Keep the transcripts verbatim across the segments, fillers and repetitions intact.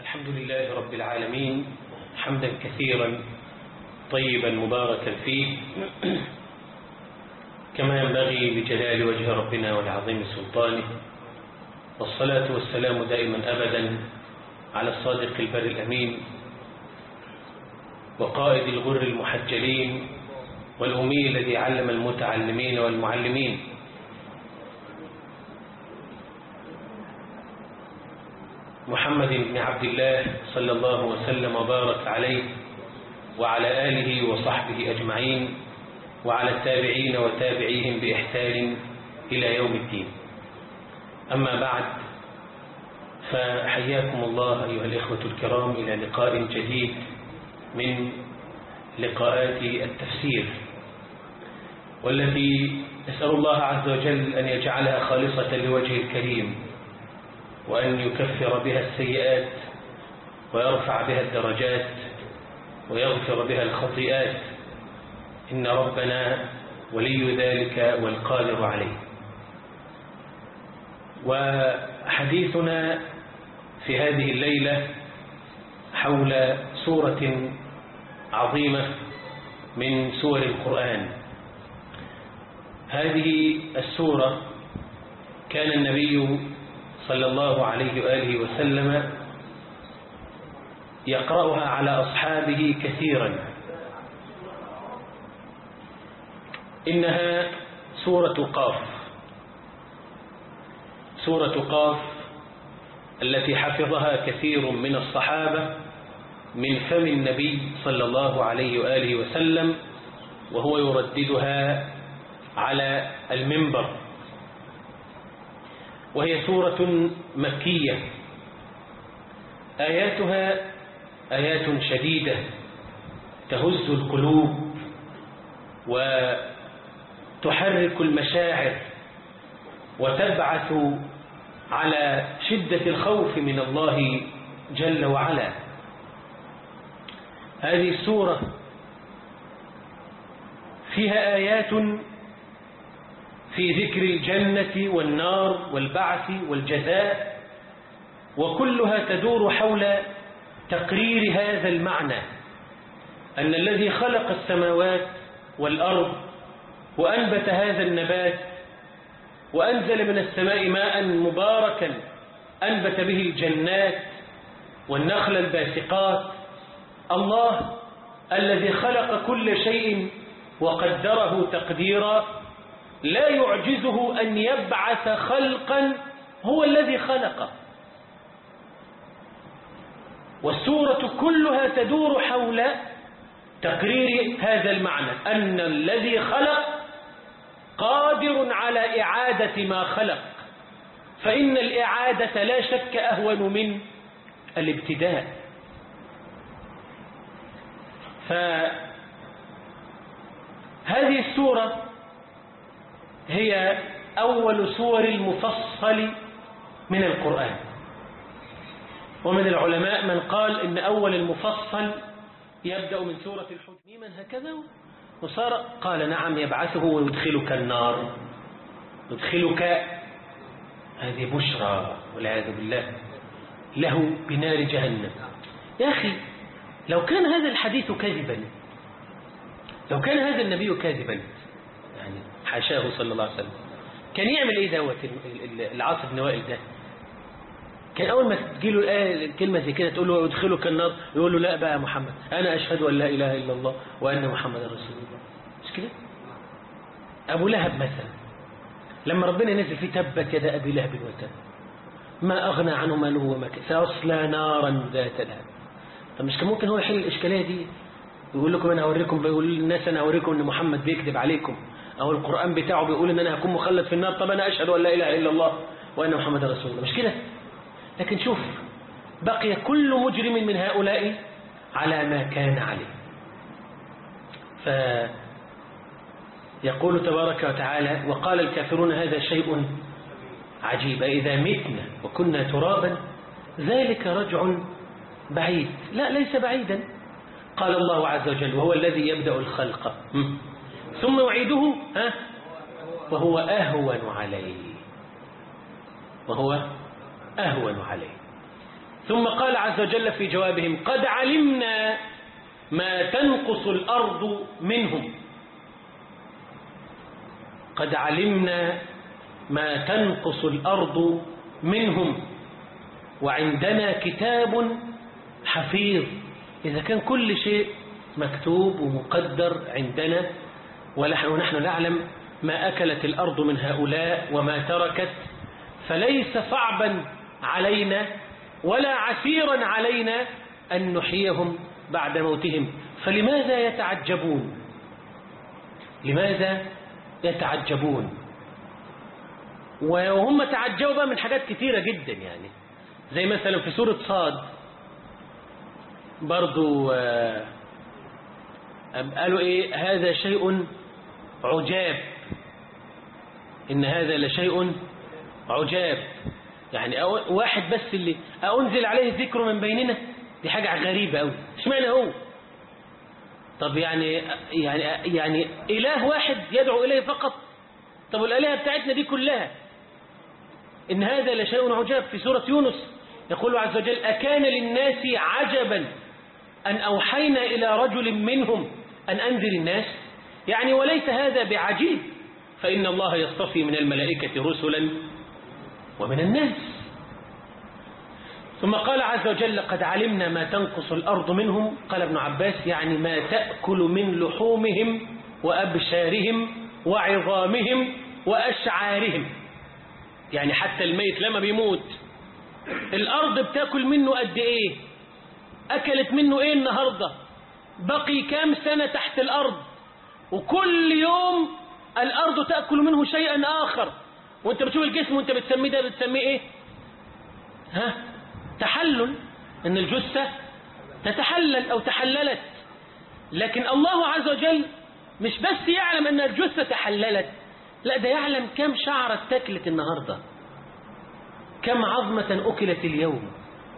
الحمد لله رب العالمين حمدا كثيرا طيبا مباركا فيه كما ينبغي بجلال وجه ربنا ولعظيم سلطانه، والصلاة والسلام دائما أبدا على الصادق البر الأمين وقائد الغر المحجلين والأمي الذي علم المتعلمين والمعلمين، محمد بن عبد الله صلى الله وسلم وبارك عليه وعلى آله وصحبه أجمعين وعلى التابعين وتابعيهم بإحسان إلى يوم الدين. أما بعد، فحياكم الله أيها الإخوة الكرام إلى لقاء جديد من لقاءات التفسير، والتي نسأل الله عز وجل أن يجعلها خالصة لوجهه الكريم، وأن يكفر بها السيئات ويرفع بها الدرجات ويغفر بها الخطيئات، إن ربنا ولي ذلك والقادر عليه. وحديثنا في هذه الليلة حول سورة عظيمة من سور القرآن. هذه السورة كان النبي صلى الله عليه وآله وسلم يقرأها على أصحابه كثيرا. إنها سورة قاف، سورة قاف التي حفظها كثير من الصحابة من فم النبي صلى الله عليه وآله وسلم وهو يرددها على المنبر. وهي سورة مكية، آياتها آيات شديدة تهز القلوب وتحرك المشاعر وتبعث على شدة الخوف من الله جل وعلا. هذه السورة فيها آيات في ذكر الجنة والنار والبعث والجزاء، وكلها تدور حول تقرير هذا المعنى، أن الذي خلق السماوات والأرض وأنبت هذا النبات وأنزل من السماء ماء مباركا أنبت به الجنات والنخل الباسقات، الله الذي خلق كل شيء وقدره تقديرا، لا يعجزه أن يبعث خلقا هو الذي خلقه. والسورة كلها تدور حول تقرير هذا المعنى، أن الذي خلق قادر على إعادة ما خلق، فإن الإعادة لا شك أهون من الابتداء. فهذه السورة هي أول سور المفصل من القرآن، ومن العلماء من قال إن أول المفصل يبدأ من سورة الحج. من هكذا وصار قال نعم يبعثه ويدخلك النار، يدخلك، هذه بشرى والعياذ بالله له بنار جهنم. يا أخي لو كان هذا الحديث كذبا، لو كان هذا النبي كاذبا يعني حاشاه صلى الله عليه وسلم، كان يعمل ايه دوت العاص بن وائل ده؟ كان اول ما تجيله الايه كلمه زي كده تقول له يدخلك النار، يقول له لا بقى يا محمد انا اشهد ان لا اله الا الله وان محمدا رسول الله. مش كده؟ ابو لهب مثلا لما ربنا نزل فيه تبت يدا ابي لهب وتب ما اغنى عنه ماله وما كسب سيصلى نارا ذات لهب. طب مش كان ممكن هو يحل الاشكاليه دي؟ يقول لكم انا اوريكم، بيقول للناس انا اوريكم ان محمد بيكذب عليكم، او القرآن بتاعه بيقول ان انا هكون مخلد في النار، طب انا اشهد ان لا اله الا الله وان محمد رسول الله. مش كده؟ لكن شوف، بقي كل مجرم من هؤلاء على ما كان عليه. فيقول تبارك وتعالى وقال الكافرون هذا شيء عجيب إذا متنا وكنا ترابا ذلك رجع بعيد. لا، ليس بعيدا. قال الله عز وجل وهو الذي يبدأ الخلق ثم يعيده ها وهو أهون عليه، وهو أهون عليه. ثم قال عز وجل في جوابهم قد علمنا ما تنقص الأرض منهم قد علمنا ما تنقص الأرض منهم وعندنا كتاب حفيظ. إذا كان كل شيء مكتوب ومقدر عندنا ونحن نعلم ما أكلت الأرض من هؤلاء وما تركت، فليس صعبا علينا ولا عسيرا علينا أن نحييهم بعد موتهم. فلماذا يتعجبون؟ لماذا يتعجبون؟ وهم تعجبوا من حاجات كثيرة جدا، يعني زي مثلا في سورة صاد برضو قالوا إيه؟ هذا شيء عجاب، إن هذا لشيء عجاب. يعني واحد بس اللي أنزل عليه الذكر من بيننا، دي حاجة غريبة أوي. اشمعنى هو؟ طب يعني يعني يعني إله واحد يدعو إليه فقط؟ طب والآلهة بتاعتنا دي كلها؟ إن هذا لشيء عجاب. في سورة يونس يقول عز وجل أكان للناس عجبا أن أوحينا إلى رجل منهم أن أنذر الناس. يعني وليس هذا بعجيب، فإن الله يصطفي من الملائكة رسلا ومن الناس. ثم قال عز وجل قد علمنا ما تنقص الأرض منهم. قال ابن عباس يعني ما تأكل من لحومهم وأبشارهم وعظامهم وأشعارهم. يعني حتى الميت لما بيموت الأرض بتأكل منه قد إيه؟ أكلت منه إيه النهاردة؟ بقي كام سنة تحت الأرض؟ وكل يوم الأرض تأكل منه شيئا آخر. وانت بتشوف الجسم وانت بتسميه ده بتسميه إيه؟ ها؟ تحلل، إن الجثة تتحلل أو تحللت. لكن الله عز وجل مش بس يعلم أن الجثة تحللت، لا ده يعلم كم شعرة تاكلت النهاردة، كم عظمة أكلت اليوم،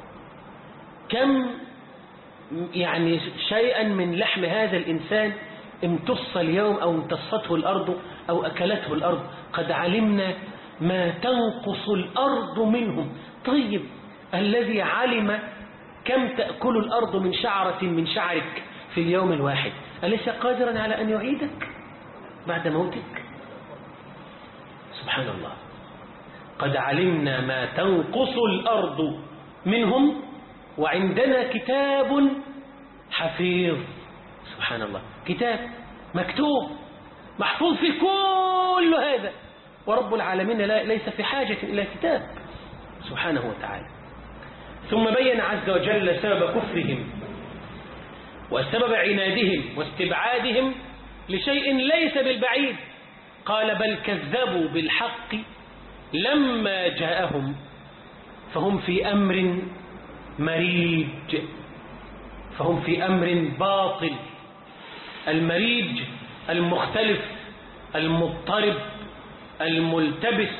كم يعني شيئا من لحم هذا الإنسان امتص اليوم أو امتصته الأرض أو أكلته الأرض. قد علمنا ما تنقص الأرض منهم. طيب الذي علم كم تأكل الأرض من شعرة من شعرك في اليوم الواحد أليس قادرا على أن يعيدك بعد موتك؟ سبحان الله. قد علمنا ما تنقص الأرض منهم وعندنا كتاب حفيظ. سبحان الله، كتاب مكتوب محفوظ في كل هذا، ورب العالمين لا ليس في حاجة إلى كتاب سبحانه وتعالى. ثم بين عز وجل سبب كفرهم وسبب عنادهم واستبعادهم لشيء ليس بالبعيد. قال بل كذبوا بالحق لما جاءهم فهم في أمر مريج. فهم في أمر باطل. المريج المختلف المضطرب الملتبس،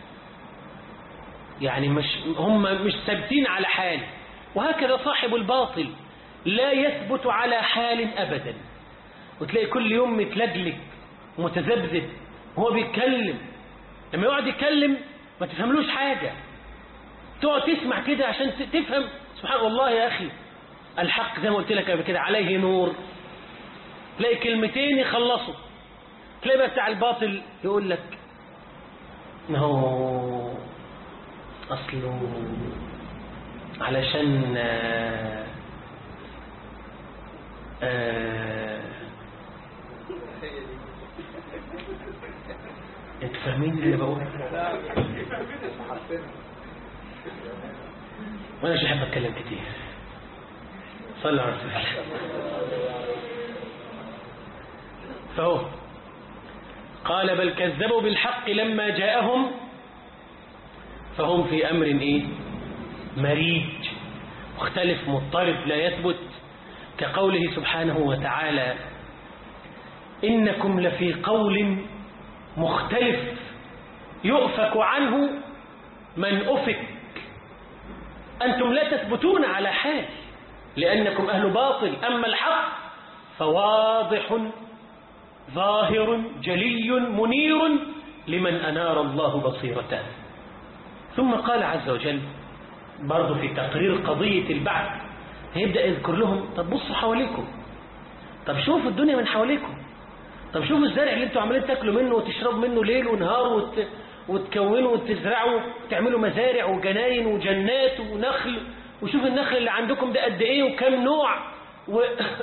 يعني مش هم مش ثابتين على حال. وهكذا صاحب الباطل لا يثبت على حال أبدا، وتلاقي كل يوم متلجلج متذبذب وهو بيتكلم. لما يقعد يتكلم ما تفهملوش حاجة، تقعد تسمع كده عشان تفهم. سبحان الله يا أخي، الحق زي ما قلت لك قبل كده عليه نور. تلاقي كلمتين يخلصوا، تلاقي بقى بتاع الباطل يقول لك ما هو أصله علشان آآ آآ انت فاهمين اللي بقوله؟ وانا مش بحب اتكلم كتير. صلى على رسول الله. فهو قال بل كذبوا بالحق لما جاءهم فهم في أمر إيه؟ مريج، مختلف مضطرب لا يثبت. كقوله سبحانه وتعالى إنكم لفي قول مختلف يؤفك عنه من أفك. أنتم لا تثبتون على حال لأنكم أهل باطل، أما الحق فواضح ظاهر جلي منير لمن أنار الله بصيرته. ثم قال عز وجل برضه في تقرير قضية البعث هيبدأ يذكر لهم طب بصوا حواليكم، طب شوفوا الدنيا من حواليكم، طب شوفوا الزرع اللي انتوا عمالين تاكلوا منه وتشربوا منه ليل ونهار وت... وتكونوا وتزرعوا وتعملوا مزارع وجناين وجنات ونخل، وشوفوا النخل اللي عندكم ده قد ايه وكم نوع و...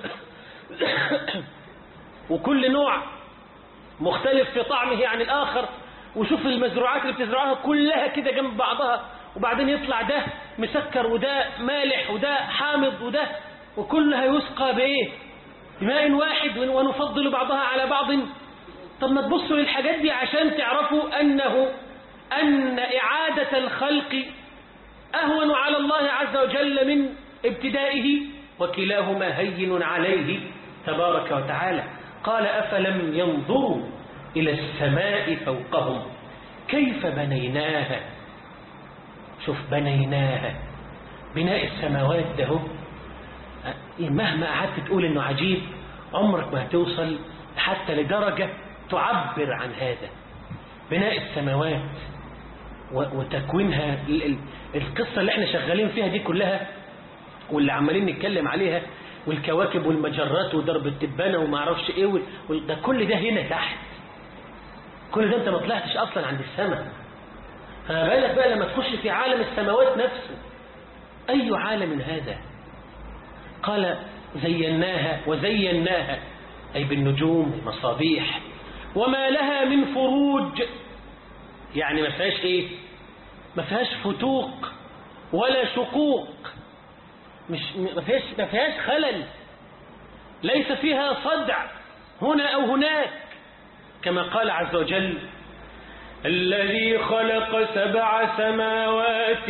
وكل نوع مختلف في طعمه عن الآخر، وشوف المزروعات اللي بتزرعوها كلها كده جنب بعضها، وبعدين يطلع ده مسكر وده مالح وده حامض وده، وكلها يسقى بايه؟ بماء واحد ونفضل بعضها على بعض. طب ما تبصوا للحاجات دي عشان تعرفوا أنه أن إعادة الخلق أهون على الله عز وجل من ابتدائه، وكلاهما هين عليه تبارك وتعالى. قال أفلم ينظروا إلى السماء فوقهم كيف بنيناها. شوف بنيناها، بناء السماوات ده مهما قعدت تقول إنه عجيب عمرك ما هتوصل حتى لدرجة تعبر عن هذا. بناء السماوات وتكوينها، القصة اللي احنا شغالين فيها دي كلها واللي عمالين نتكلم عليها، والكواكب والمجرات وضرب التبانة وما اعرفش ايه، ده كل ده هنا تحت، كل ده انت ما طلعتش اصلا عند السماء. فما بالك بقى لما تخش في عالم السماوات نفسه، اي عالم هذا؟ قال زيناها وزيناها أي بالنجوم والمصابيح، وما لها من فروج، يعني ما فيهاش إيه؟ ما فيهاش فتوق ولا شقوق، مش ما فيهاش ما فيهاش خلل، ليس فيها صدع هنا أو هناك، كما قال عز وجل الذي خلق سبع سماوات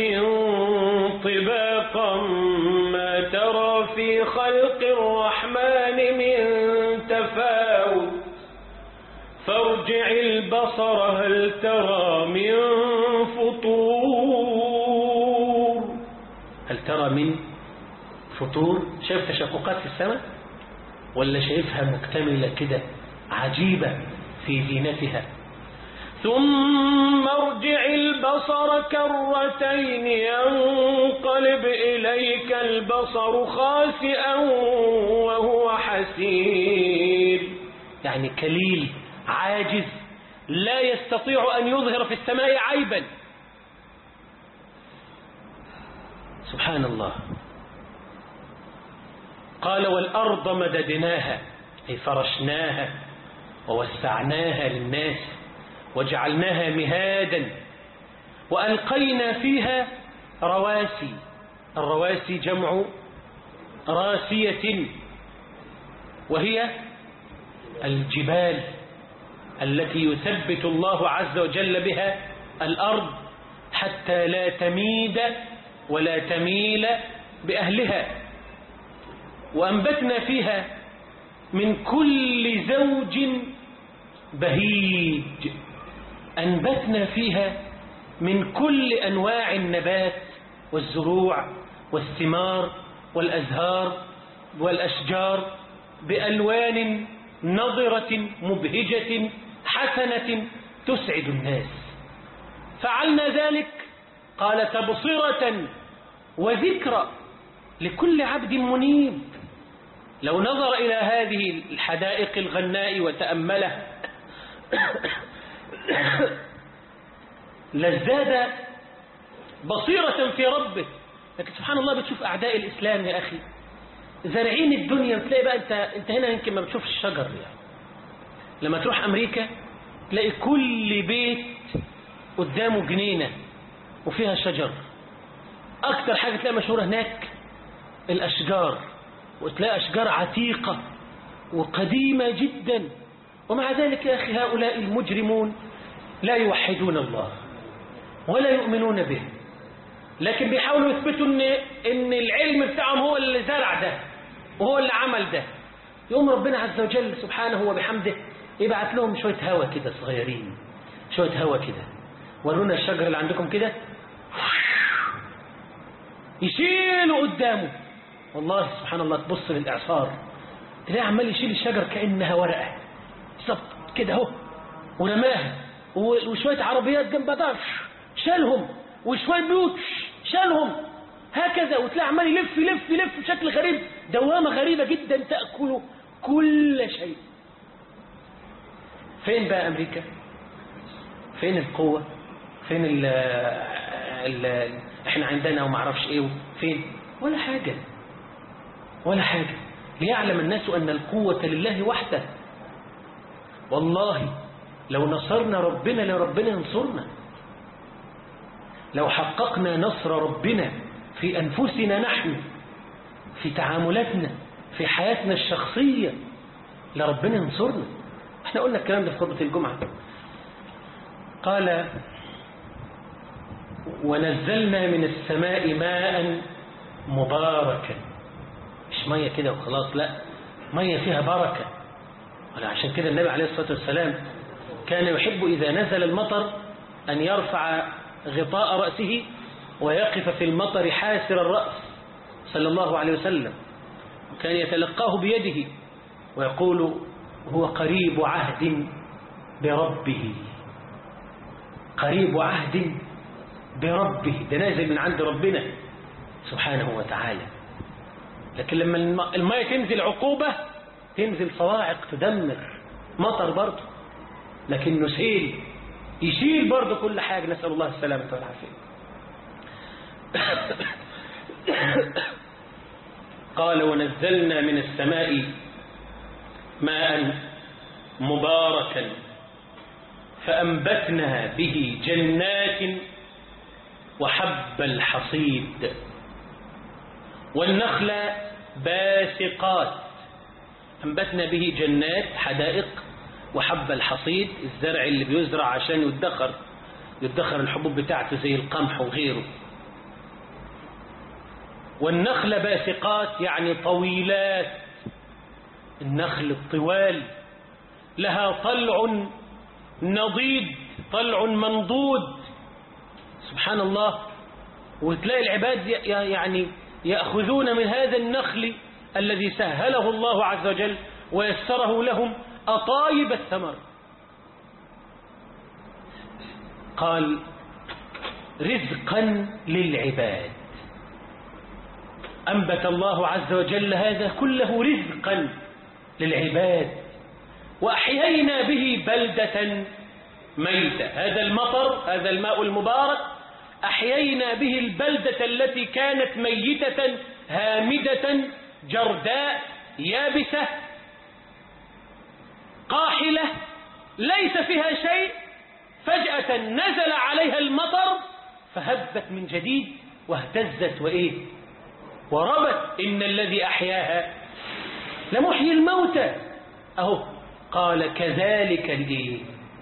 طباقا ما ترى في خلق الرحمن من تفاوت فارجع البصر هل ترى من فطور. هل ترى من فطور؟ شايف تشققات في السماء ولا شايفها مكتملة كده عجيبة في زينتها؟ ثم ارجع البصر كرتين ينقلب إليك البصر خاسئا وهو حسير، يعني كليل عاجز لا يستطيع أن يظهر في السماء عيبا. سبحان الله. قال والأرض مددناها أي فرشناها ووسعناها للناس وجعلناها مهادا وألقينا فيها رواسي، الرواسي جمع راسية وهي الجبال التي يثبت الله عز وجل بها الأرض حتى لا تميد ولا تميل بأهلها، وأنبتنا فيها من كل زوج بهيج، أنبتنا فيها من كل أنواع النبات والزروع والثمار والأزهار والأشجار بألوان نضرة مبهجة حسنة تسعد الناس. فعلنا ذلك قال تبصرة وذكرى لكل عبد منيب. لو نظر إلى هذه الحدائق الغناء وتأمله لازداد بصيرة في ربه. لكن سبحان الله بتشوف أعداء الإسلام يا أخي زارعين الدنيا، وتلاقي بقى أنت, انت هنا يمكن ما بتشوفش الشجر يعني. لما تروح أمريكا تلاقي كل بيت قدامه جنينة وفيها شجر. أكتر حاجة تلاقي مشهورة هناك الأشجار، وتلاقي أشجار عتيقة وقديمة جدا. ومع ذلك يا أخي هؤلاء المجرمون لا يوحدون الله ولا يؤمنون به، لكن بيحاولوا يثبتوا إن, إن العلم بتاعهم هو اللي زرع ده وهو اللي عمل ده. يقوم ربنا عز وجل سبحانه وبحمده يبعث لهم شوية هوا كده صغيرين، شوية هوا كده، ورونا الشجر اللي عندكم كده، يشيلوا قدامه. والله سبحان الله تبص للإعصار تلاقي عمال يشيل الشجر كأنها ورقة صبت كده اهو، ورماها، وشوية عربيات جنب بعضها شالهم، وشوية بيوت شالهم، هكذا، وتلاقي عمال يلف يلف يلف بشكل غريب، دوامة غريبة جدا تأكل كل شيء. فين بقى أمريكا؟ فين القوة؟ فين ال ال احنا عندنا وما اعرفش ايه؟ فين؟ ولا حاجة ولا حاجة. ليعلم الناس أن القوة لله وحده. والله لو نصرنا ربنا لربنا ينصرنا. لو حققنا نصر ربنا في أنفسنا نحن، في تعاملاتنا، في حياتنا الشخصية، لربنا ينصرنا. احنا قلنا الكلام ده في خطبة الجمعة. قال ونزلنا من السماء ماء مباركا. مش مية كده وخلاص، لا، مية فيها بركة. عشان كده النبي عليه الصلاة والسلام كان يحب إذا نزل المطر أن يرفع غطاء رأسه ويقف في المطر حاسر الرأس صلى الله عليه وسلم، وكان يتلقاه بيده ويقول هو قريب عهد بربه. قريب عهد بربه، ده نازل من عند ربنا سبحانه وتعالى. لكن لما الماء تنزل عقوبة، تنزل صواعق تدمر، مطر برضه، لكنه سيل يشيل برضه كل حاجة. نسأل الله السلامة والعافية. قال ونزلنا من السماء ماء مباركا فأنبتنا به جنات وحب الحصيد والنخل باسقات. أنبتنا به جنات، حدائق، وحب الحصيد، الزرع اللي بيزرع عشان يدخر يدخر الحبوب بتاعته زي القمح وغيره. والنخل باسقات يعني طويلات، النخل الطوال لها طلع نضيد، طلع منضود، سبحان الله. وتلاقي العباد يعني يأخذون من هذا النخل الذي سهله الله عز وجل ويسره لهم أطايب الثمر. قال رزقا للعباد. أنبت الله عز وجل هذا كله رزقا للعباد. وأحيينا به بلدة ميتة. هذا المطر، هذا الماء المبارك، أحيينا به البلدة التي كانت ميتة هامدة جرداء يابسة قاحلة ليس فيها شيء، فجأة نزل عليها المطر فهبت من جديد واهتزت وإيه وربت. إن الذي أحياها لمحيي الموتى. أهو قال كذلك الإيه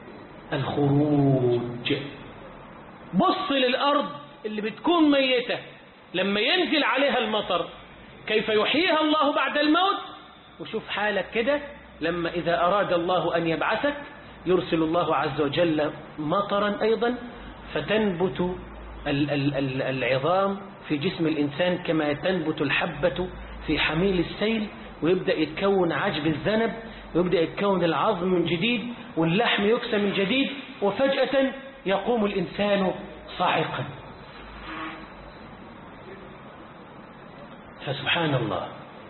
الخروج. بص للأرض اللي بتكون ميتة لما ينزل عليها المطر كيف يحييها الله بعد الموت، وشوف حالك كده لما إذا أراد الله أن يبعثك يرسل الله عز وجل مطرا أيضا فتنبت العظام في جسم الإنسان كما تنبت الحبة في حميل السيل، ويبدأ يتكون عجب الذنب، ويبدأ يتكون العظم من جديد واللحم يكسى من جديد، وفجأة يقوم الإنسان صاعقا. فسبحان الله.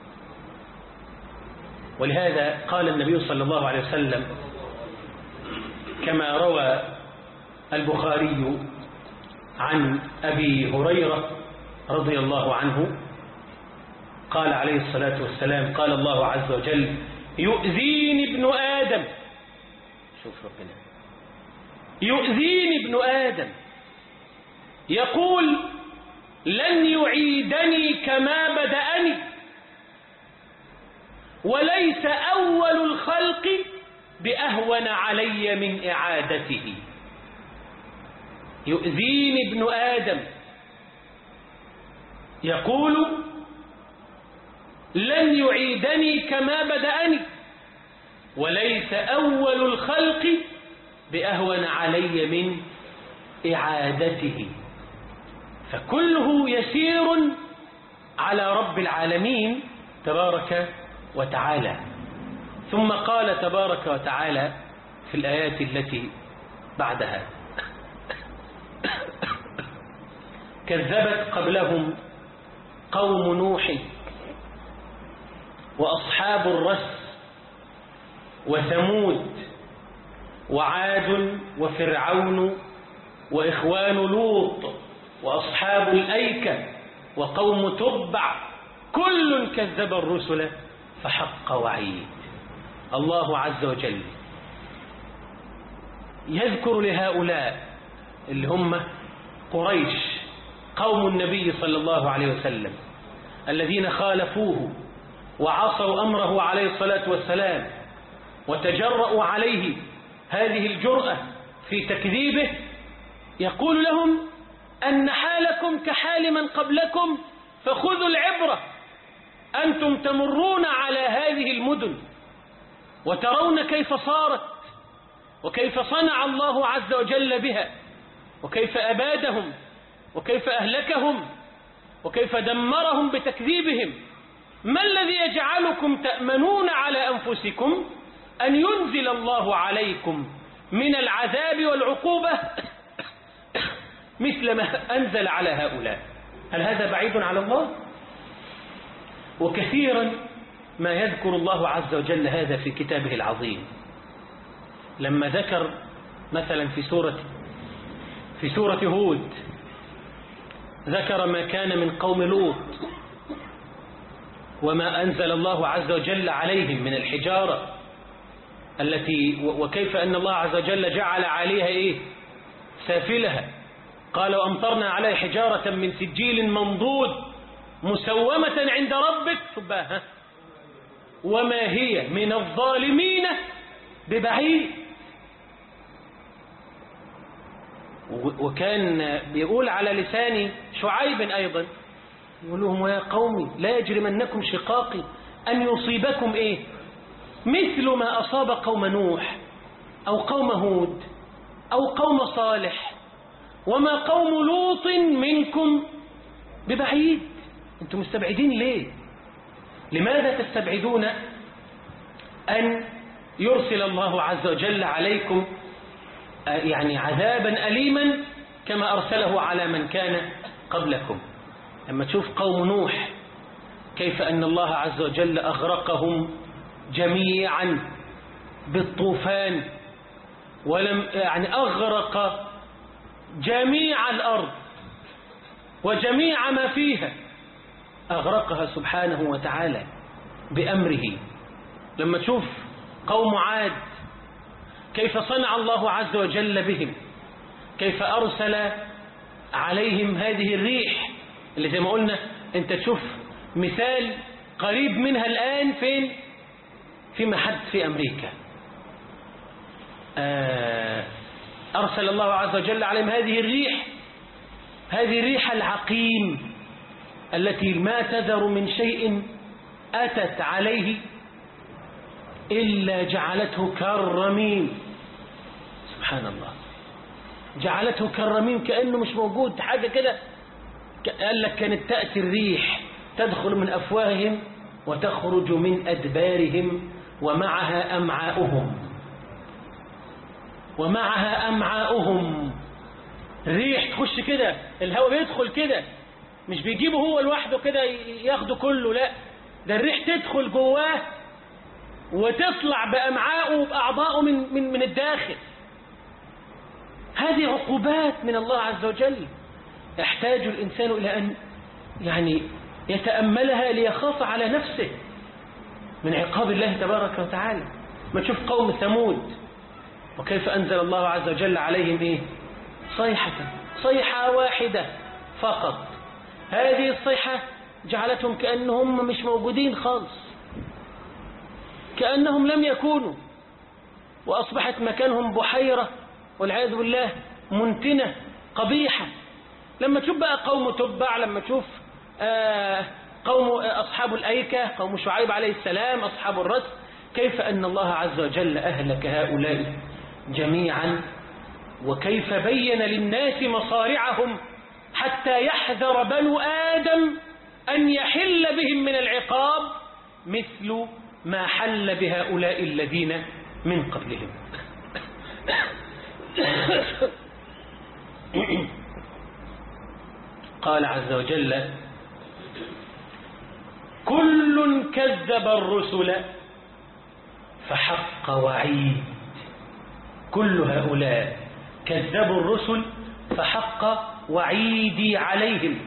ولهذا قال النبي صلى الله عليه وسلم كما روى البخاري عن أبي هريرة رضي الله عنه قال عليه الصلاة والسلام قال الله عز وجل يؤذيني ابن آدم. شوف ربنا يؤذيني ابن آدم يقول لن يعيدني كما بدأني وليس أول الخلق بأهون علي من إعادته. يؤذيني ابن آدم يقول لن يعيدني كما بدأني وليس أول الخلق بأهون علي من إعادته. فكله يسير على رب العالمين تبارك وتعالى. ثم قال تبارك وتعالى في الآيات التي بعدها كذبت قبلهم قوم نوح وأصحاب الرس وثمود وعاد وفرعون وإخوان لوط وأصحاب الأيكة وقوم تبع كل كذب الرسل فحق وعيد. الله عز وجل يذكر لهؤلاء اللي هم قريش قوم النبي صلى الله عليه وسلم الذين خالفوه وعصوا أمره عليه الصلاة والسلام وتجرؤوا عليه هذه الجرأة في تكذيبه، يقول لهم أن حالكم كحال من قبلكم فخذوا العبرة. أنتم تمرون على هذه المدن وترون كيف صارت وكيف صنع الله عز وجل بها وكيف أبادهم وكيف أهلكهم وكيف دمرهم بتكذيبهم. ما الذي يجعلكم تأمنون على أنفسكم أن ينزل الله عليكم من العذاب والعقوبة مثل ما أنزل على هؤلاء؟ هل هذا بعيد على الله؟ وكثيرا ما يذكر الله عز وجل هذا في كتابه العظيم، لما ذكر مثلا في سورة في سورة هود ذكر ما كان من قوم لوط وما أنزل الله عز وجل عليهم من الحجارة التي وكيف أن الله عز وجل جعل عليها إيه سافلها، قال وأمطرنا عليه حجارة من سجيل منضود مسومة عند ربك شباها وما هي من الظالمين ببعيد. وكان بيقول على لسان شعيب أيضا يقول لهم ويا قومي لا يجرمنكم شقاقي أن يصيبكم إيه مثل ما أصاب قوم نوح أو قوم هود أو قوم صالح وما قوم لوط منكم ببعيد. أنتم مستبعدين ليه؟ لماذا تستبعدون أن يرسل الله عز وجل عليكم يعني عذابا أليما كما أرسله على من كان قبلكم؟ لما تشوف قوم نوح كيف أن الله عز وجل أغرقهم جميعا بالطوفان، ولم يعني أغرق جميع الأرض وجميع ما فيها، أغرقها سبحانه وتعالى بأمره. لما تشوف قوم عاد كيف صنع الله عز وجل بهم، كيف أرسل عليهم هذه الريح اللي زي ما قلنا أنت تشوف مثال قريب منها الآن فين؟ فيما حدث في أمريكا. أرسل الله عز وجل عليهم هذه الريح، هذه الريح العقيم التي ما تذر من شيء أتت عليه إلا جعلته كالرميم. سبحان الله، جعلته كالرميم كأنه مش موجود حاجة كده. قال لك كانت تأتي الريح تدخل من أفواههم وتخرج من أدبارهم ومعها أمعاؤهم ومعها أمعاؤهم الريح تخش كده، الهواء بيدخل كده، مش بيجيبه هو لوحده كده ياخده كله، لا ده الريح تدخل جواه وتطلع بأمعائه وبأعضائه من, من, من الداخل. هذه عقوبات من الله عز وجل يحتاج الإنسان إلى أن يعني يتأملها ليخاف على نفسه من عقاب الله تبارك وتعالى. ما تشوف قوم ثمود وكيف أنزل الله عز وجل عليهم إيه؟ صيحة صيحة واحدة فقط، هذه الصيحة جعلتهم كأنهم مش موجودين خالص، كأنهم لم يكونوا، وأصبحت مكانهم بحيرة والعياذ بالله منتنة قبيحة. لما تشوف بقى قوم تبع، لما تشوف آه قوم أصحاب الأيكة، قوم شعيب عليه السلام، أصحاب الرس، كيف أن الله عز وجل أهلك هؤلاء جميعا، وكيف بين للناس مصارعهم حتى يحذر بنو آدم أن يحل بهم من العقاب مثل ما حل بهؤلاء الذين من قبلهم. قال عز وجل كذب الرسل فحق وعيد. كل هؤلاء كذبوا الرسل فحق وعيدي عليهم.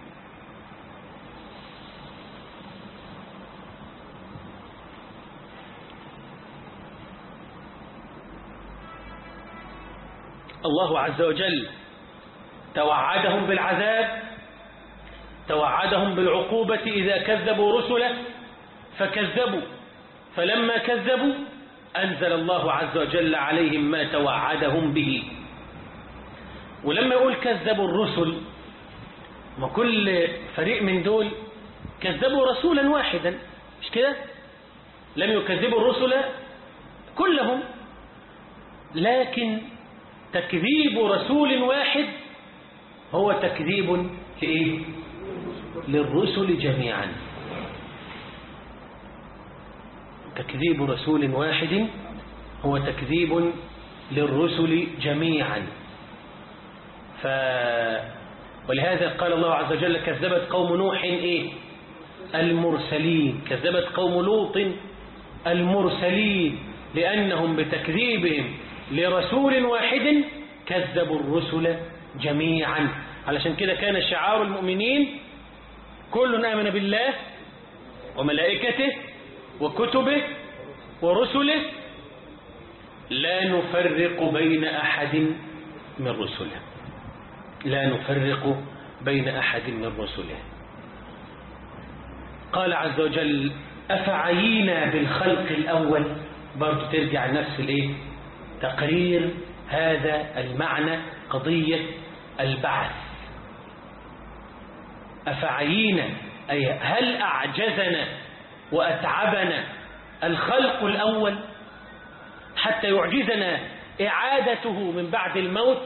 الله عز وجل توعدهم بالعذاب، توعدهم بالعقوبة إذا كذبوا رسله فكذبوا، فلما كذبوا أنزل الله عز وجل عليهم ما توعدهم به. ولما يقول كذبوا الرسل، ما كل فريق من دول كذبوا رسولا واحدا، مش كده؟ لم يكذبوا الرسل كلهم، لكن تكذيب رسول واحد هو تكذيب لإيه؟ للرسل جميعا. تكذيب رسول واحد هو تكذيب للرسل جميعا. ف... ولهذا قال الله عز وجل كذبت قوم نوح إيه؟ المرسلين، كذبت قوم لوط المرسلين، لأنهم بتكذيبهم لرسول واحد كذبوا الرسل جميعا. علشان كده كان شعار المؤمنين كل آمن بالله وملائكته وكتبه ورسله لا نفرق بين أحد من رسله، لا نفرق بين أحد من رسله. قال عز وجل أفعينا بالخلق الأول، برضو ترجع نفس الايه؟ تقرير هذا المعنى، قضية البعث. أفعينا أي هل أعجزنا وأتعبنا الخلق الأول حتى يعجزنا إعادته من بعد الموت؟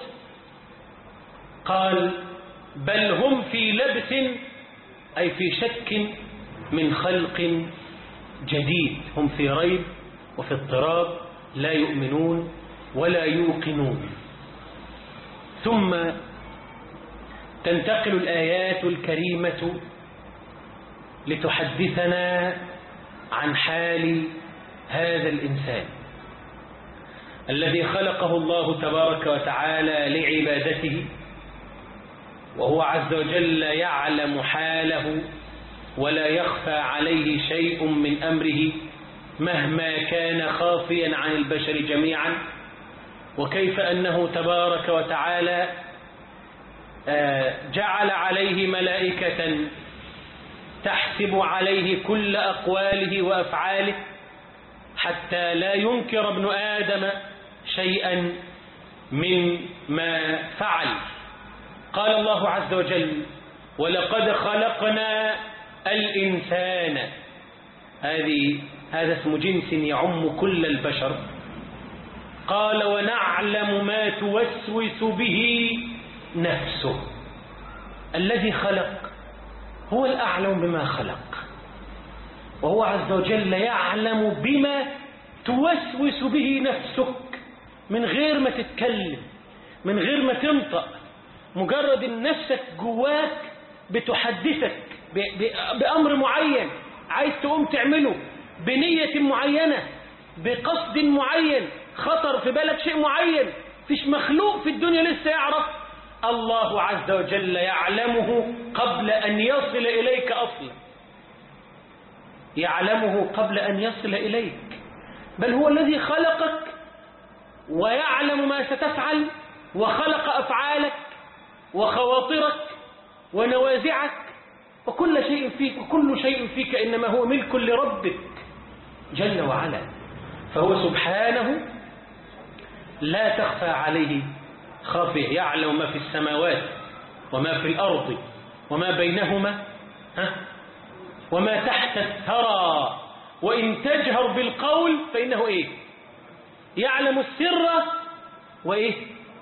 قال بل هم في لبس أي في شك من خلق جديد، هم في ريب وفي اضطراب، لا يؤمنون ولا يوقنون. ثم تنتقل الآيات الكريمة لتحدثنا عن حال هذا الإنسان الذي خلقه الله تبارك وتعالى لعبادته، وهو عز وجل يعلم حاله ولا يخفى عليه شيء من أمره مهما كان خافيا عن البشر جميعا. وكيف أنه تبارك وتعالى جعل عليه ملائكة تحسب عليه كل أقواله وأفعاله حتى لا ينكر ابن آدم شيئا مما فعل. قال الله عز وجل ولقد خلقنا الإنسان، هذه هذا اسم جنس يعم كل البشر. قال ونعلم ما توسوس به نفسه. الذي خلق هو الأعلم بما خلق، وهو عز وجل يعلم بما توسوس به نفسك من غير ما تتكلم، من غير ما تنطق، مجرد ان نفسك جواك بتحدثك بأمر معين عايز تقوم تعمله بنية معينة بقصد معين، خطر في بالك شيء معين، فيش مخلوق في الدنيا لسه يعرف، الله عز وجل يعلمه قبل أن يصل إليك أصلا، يعلمه قبل أن يصل إليك، بل هو الذي خلقك ويعلم ما ستفعل وخلق أفعالك وخواطرك ونوازعك وكل شيء فيك، وكل شيء فيك إنما هو ملك لربك جل وعلا. فهو سبحانه لا تخفى عليه خافية، يعلم ما في السماوات وما في الأرض وما بينهما ها وما تحت الثرى، وإن تجهر بالقول فإنه إيه؟ يعلم السر وإيه؟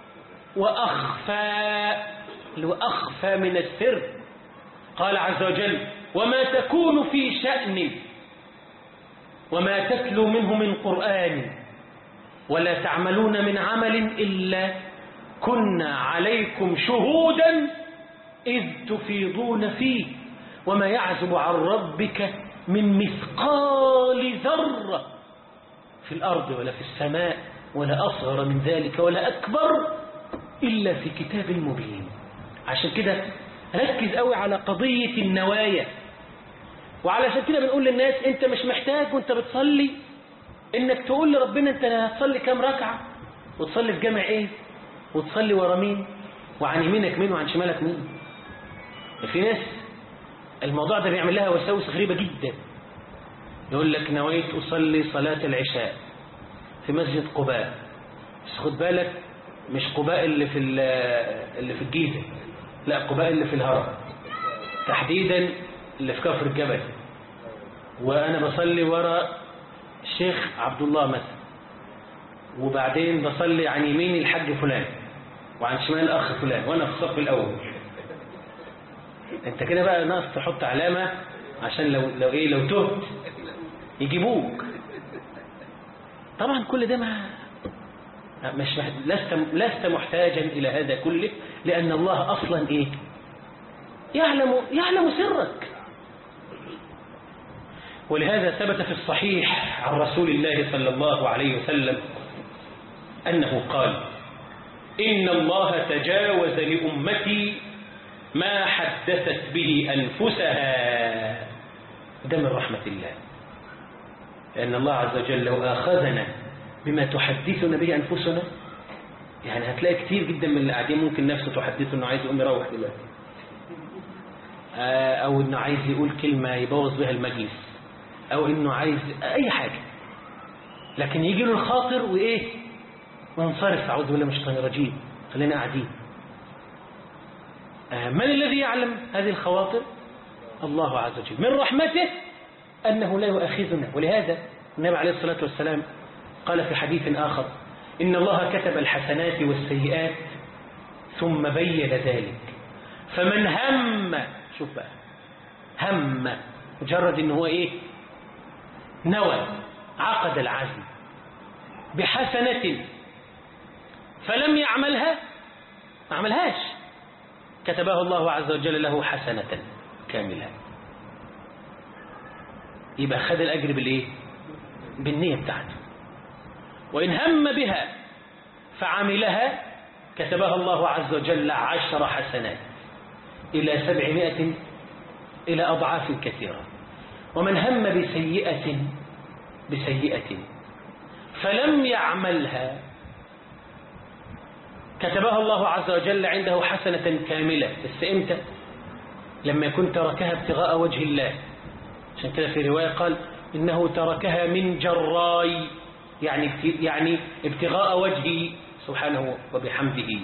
وأخفى، وأخفى من السر. قال عز وجل وما تكون في شأن وما تتلو منه من قرآن ولا تعملون من عمل إلا كنا عليكم شهودا إذ تفيضون فيه وما يعزب عن ربك من مثقال ذرة في الأرض ولا في السماء ولا أصغر من ذلك ولا أكبر إلا في كتاب مبين. عشان كده ركز قوي على قضية النوايا. وعلشان كده بنقول للناس انت مش محتاج وانت بتصلي انك تقول لربنا انت هتصلي كام ركعة وتصلي في جامع ايه وتصلي ورا مين وعن يمينك مين وعن شمالك مين. في ناس الموضوع ده بيعمل لها وساوس غريبة جدا. يقول لك نويت أصلي صلاة العشاء في مسجد قباء، بس خد بالك مش قباء اللي في اللي في الجيزة، لا قباء اللي في الهرم تحديدا اللي في كفر الجبل، وأنا بصلي ورا الشيخ عبد الله مثلا، وبعدين بصلي عن يميني الحاج فلان وعن شمال الأخ فلان وأنا في الصف الأول. أنت كده بقى ناقص تحط علامة عشان لو لو إيه لو تهت يجيبوك. طبعا كل ده ما مش محت... لست لست محتاجا إلى هذا كله، لأن الله أصلا إيه يعلم يعلم سرك. ولهذا ثبت في الصحيح عن رسول الله صلى الله عليه وسلم أنه قال: إن الله تجاوز لأمتي ما حدثت به أنفسها. ده من رحمة الله، لأن الله عز وجل لو آخذنا بما تحدثنا به أنفسنا، يعني هتلاقي كتير جدا من اللي قاعدين ممكن نفسه تحدثه أنه عايز يقوم يروح دلوقتي، أو أنه عايز يقول كلمة يبوظ بها المجلس، أو أنه عايز أي حاجة، لكن يجي له الخاطر وإيه وانصرف. أعوذ بالله من الشيطان الرجيم، خلينا قاعدين. من الذي يعلم هذه الخواطر؟ الله عز وجل. من رحمته أنه لا يؤاخذنا. ولهذا النبي عليه الصلاة والسلام قال في حديث آخر: إن الله كتب الحسنات والسيئات ثم بين ذلك، فمن هم، شوف بقى، هم مجرد إنه هو إيه نوى عقد العزم بحسنة فلم يعملها، ما عملهاش، كتبها الله عز وجل له حسنة كاملة. يبقى خد الأجر بالإيه؟ بالنية بتاعته. وإن هم بها فعملها كتبها الله عز وجل عشر حسنات إلى سبعمائة إلى أضعاف كثيرة. ومن هم بسيئة بسيئة فلم يعملها كتبها الله عز وجل عنده حسنة كاملة. بس إمتى؟ لما يكون تركها ابتغاء وجه الله. عشان كده في رواية قال إنه تركها من جراي، يعني يعني ابتغاء وجهه سبحانه وبحمده.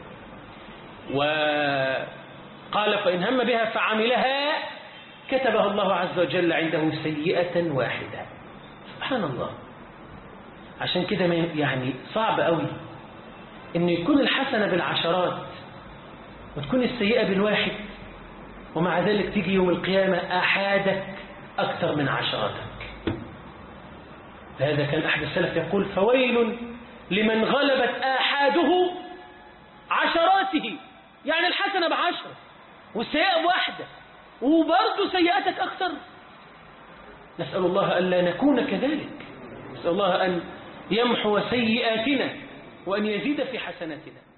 وقال فإن هم بها فعملها كتبها الله عز وجل عنده سيئة واحدة. سبحان الله. عشان كده يعني صعب قوي إنه يكون الحسنة بالعشرات وتكون السيئة بالواحد، ومع ذلك تيجي يوم القيامة أحادك أكثر من عشراتك. هذا كان أحد السلف يقول: فويل لمن غلبت آحاده عشراته، يعني الحسنة بعشرة والسيئة بواحدة وبرضه سيئاتك أكثر. نسأل الله ألا نكون كذلك، نسأل الله أن يمحو سيئاتنا وأن يزيد في حسناتنا.